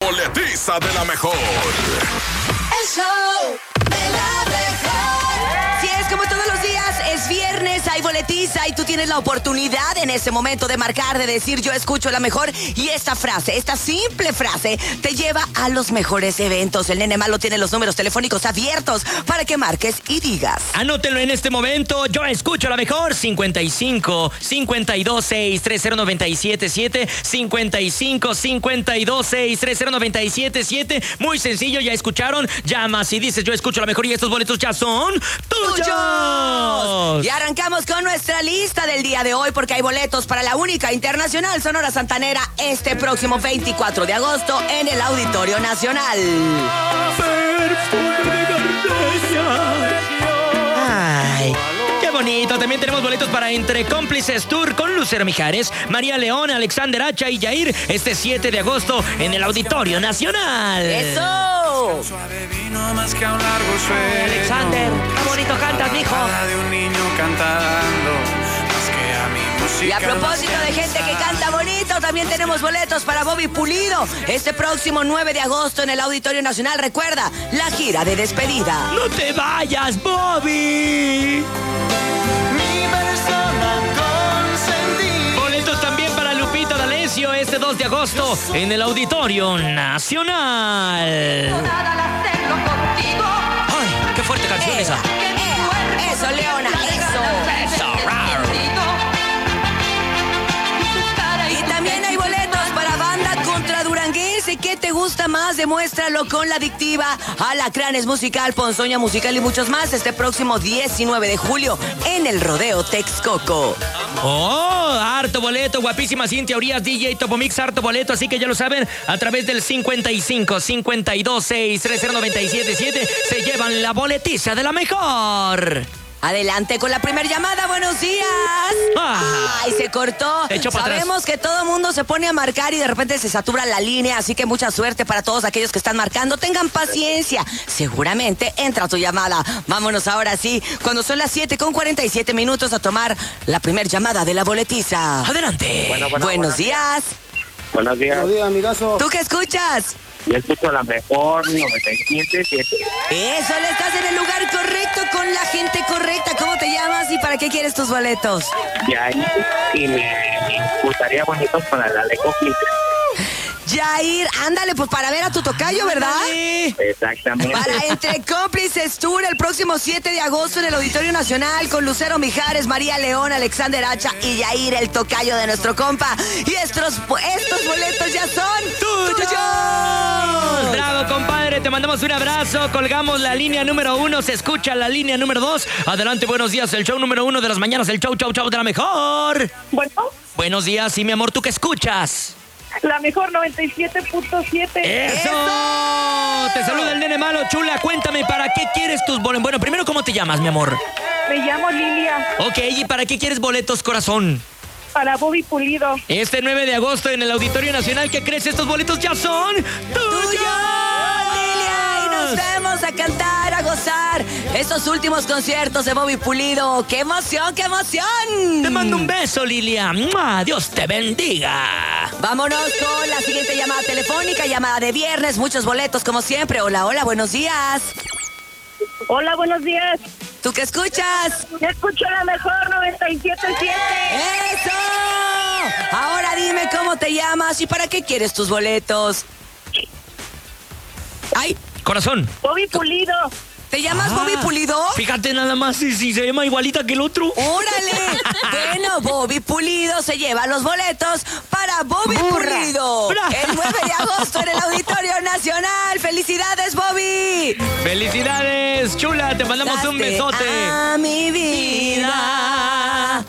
boletiza de la mejor. El show de la mejor. Si es como todos los días, es viernes, hay boletiza y tú tienes la oportunidad en ese momento de marcar, de decir yo escucho la mejor. Y esta frase, esta simple frase, te lleva a los mejores eventos. El Nene Malo tiene los números telefónicos abiertos para que marques y digas. Anótenlo en este momento. Yo escucho la mejor. 55 52 6 30 97 7. 55 52 6 30 97 7. Muy sencillo, ya escucharon. Llamas y dices yo escucho la mejor y estos boletos ya son tuyos. Y arrancamos con nuestra lista del día de hoy porque hay boletos para la única internacional Sonora Santanera este próximo 24 de agosto en el Auditorio Nacional. Ay, qué bonito. También tenemos boletos para Entre Cómplices Tour con Lucero Mijares, María León, Alexander Hacha y Yair este 7 de agosto en el Auditorio Nacional. ¡Eso! Alexander, qué bonito cantas, mijo. Y a propósito de gente que canta bonito, también tenemos boletos para Bobby Pulido este próximo 9 de agosto en el Auditorio Nacional. Recuerda, la gira de despedida. ¡No te vayas, Bobby! Boletos también para Lupita D'Alessio este 2 de agosto en el Auditorio Nacional. ¡Ay, qué fuerte canción esa! ¡Eso, Leona! ¡Eso! Y también hay boletos para Banda Contra Duranguense. ¿Qué te gusta más? Demuéstralo con La Adictiva, Alacranes Musical, Ponzoña Musical y muchos más este próximo 19 de julio en el Rodeo Texcoco. ¡Oh! Harto boleto, guapísima Cintia Urias, DJ Topomix, harto boleto, así que ya lo saben, a través del 55 52 6 30 97 7 se llevan la boletiza de la mejor. Adelante con la primera llamada, buenos días. Ay, se cortó. Sabemos que todo mundo se pone a marcar y de repente se satura la línea, así que mucha suerte para todos aquellos que están marcando. Tengan paciencia, seguramente entra tu llamada. Vámonos ahora sí, cuando son las 7:47 a tomar la primera llamada de la boletiza. Adelante. Buenos días. Buenos días. Buenos días, amigazo. ¿Tú qué escuchas? Yo escucho la mejor 97.7. Eso, le estás en el lugar correcto con la gente correcta. ¿Cómo te llamas y para qué quieres tus boletos? Yair, y me gustaría bonitos para la de Cómplices. Yair, ándale, pues para ver a tu tocayo, ¿verdad? Exactamente. Para Entre Cómplices Tour el próximo 7 de agosto en el Auditorio Nacional con Lucero Mijares, María León, Alexander Hacha y Yair, el tocayo de nuestro compa. Y estos boletos ya son tuyos. Bravo, compadre, te mandamos un abrazo. Colgamos la línea número 1, se escucha la línea número 2. Adelante, buenos días, el show número 1 de las mañanas, el show de la mejor. Bueno. Buenos días, sí, mi amor, ¿tú qué escuchas? La mejor 97.7. ¡Eso! Te saluda el Nene Malo, chula. Cuéntame, ¿para qué quieres tus boletos? Bueno, primero, ¿cómo te llamas, mi amor? Me llamo Lilia. Ok, ¿y para qué quieres boletos, corazón? Para Bobby Pulido. Este 9 de agosto en el Auditorio Nacional, ¿qué crees? Estos boletos ya son tuyos. Lilia, y nos vemos a cantar, a gozar estos últimos conciertos de Bobby Pulido. ¡Qué emoción, qué emoción! Te mando un beso, Lilia. ¡Mua! Dios te bendiga. Vámonos con la siguiente llamada telefónica, llamada de viernes, muchos boletos como siempre. Hola, hola, buenos días. Hola, buenos días. ¿Tú qué escuchas? Yo escucho la mejor 97.7. ¡Eso! Ahora dime cómo te llamas y para qué quieres tus boletos. ¡Ay! Corazón. Bobby Pulido. ¿Te llamas Bobby Pulido? Fíjate nada más si se llama igualita que el otro. ¡Órale! Bueno, Bobby Pulido se lleva los boletos para Bobby Pulido. El 9 de agosto en el Auditorio Nacional. ¡Felicidades, Bobby! ¡Felicidades, chula! Te mandamos un besote. A mi vida.